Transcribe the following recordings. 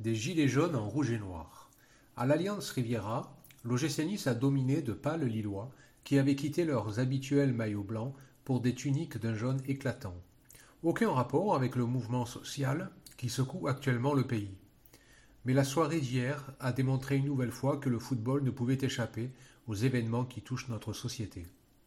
Des gilets jaunes en rouge et noir. À l'Alliance Riviera, l'OGC Nice a dominé de pâles Lillois qui avaient quitté leurs habituels maillots blancs pour des tuniques d'un jaune éclatant. Aucun rapport avec le mouvement social qui secoue actuellement le pays. Mais la soirée d'hier a démontré une nouvelle fois que le football ne pouvait échapper aux événements qui touchent notre société.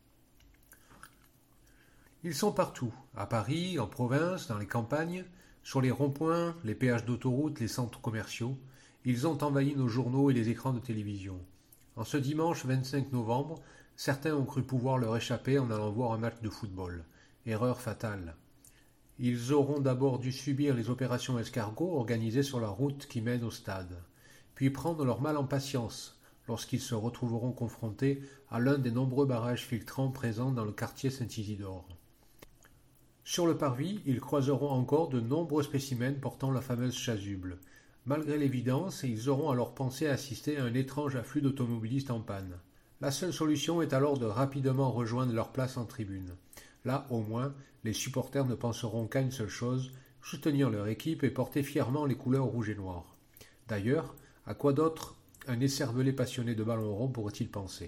Ils sont partout, à Paris, en province, dans les campagnes, sur les ronds-points, les péages d'autoroute, les centres commerciaux. Ils ont envahi nos journaux et les écrans de télévision. En ce dimanche 25 novembre, certains ont cru pouvoir leur échapper en allant voir un match de football. Erreur fatale. Ils auront d'abord dû subir les opérations escargots organisées sur la route qui mène au stade, puis prendre leur mal en patience lorsqu'ils se retrouveront confrontés à l'un des nombreux barrages filtrants présents dans le quartier Saint-Isidore. Sur le parvis, ils croiseront encore de nombreux spécimens portant la fameuse chasuble. Malgré l'évidence, ils auront alors pensé assister à un étrange afflux d'automobilistes en panne. La seule solution est alors de rapidement rejoindre leur place en tribune. Là, au moins, les supporters ne penseront qu'à une seule chose, soutenir leur équipe et porter fièrement les couleurs rouge et noir. D'ailleurs, à quoi d'autre un écervelé passionné de ballon rond pourrait-il penser?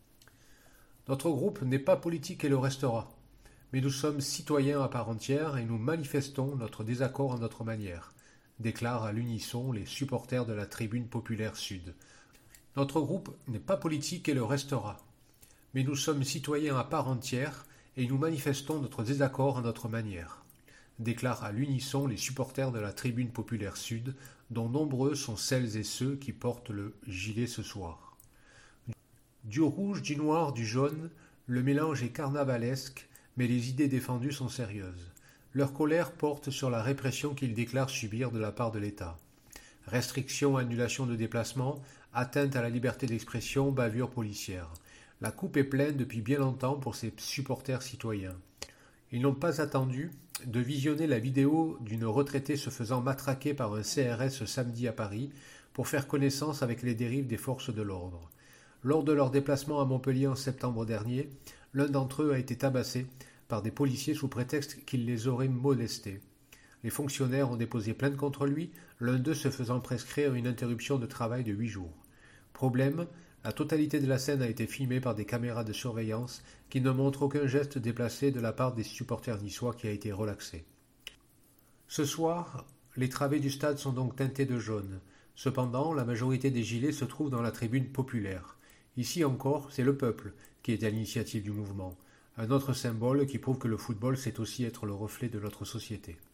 Notre groupe n'est pas politique et le restera. Mais nous sommes citoyens à part entière et nous manifestons notre désaccord à notre manière, déclarent à l'unisson les supporters de la tribune populaire sud. Notre groupe n'est pas politique et le restera. Mais nous sommes citoyens à part entière et nous manifestons notre désaccord à notre manière, déclarent à l'unisson les supporters de la tribune populaire sud, dont nombreux sont celles et ceux qui portent le gilet ce soir. Du rouge, du noir, du jaune, le mélange est carnavalesque, mais les idées défendues sont sérieuses. Leur colère porte sur la répression qu'ils déclarent subir de la part de l'État. Restrictions, annulation de déplacements, atteinte à la liberté d'expression, bavures policières. La coupe est pleine depuis bien longtemps pour ces supporters citoyens. Ils n'ont pas attendu de visionner la vidéo d'une retraitée se faisant matraquer par un CRS ce samedi à Paris pour faire connaissance avec les dérives des forces de l'ordre. Lors de leur déplacement à Montpellier en septembre dernier, l'un d'entre eux a été tabassé par des policiers sous prétexte qu'il les aurait molestés. Les fonctionnaires ont déposé plainte contre lui, l'un d'eux se faisant prescrire une interruption de travail de 8 jours. Problème, la totalité de la scène a été filmée par des caméras de surveillance qui ne montrent aucun geste déplacé de la part des supporters niçois qui a été relaxé. Ce soir, les travées du stade sont donc teintées de jaune. Cependant, la majorité des gilets se trouve dans la tribune populaire. Ici encore, c'est le peuple qui est à l'initiative du mouvement. Un autre symbole qui prouve que le football sait aussi être le reflet de notre société.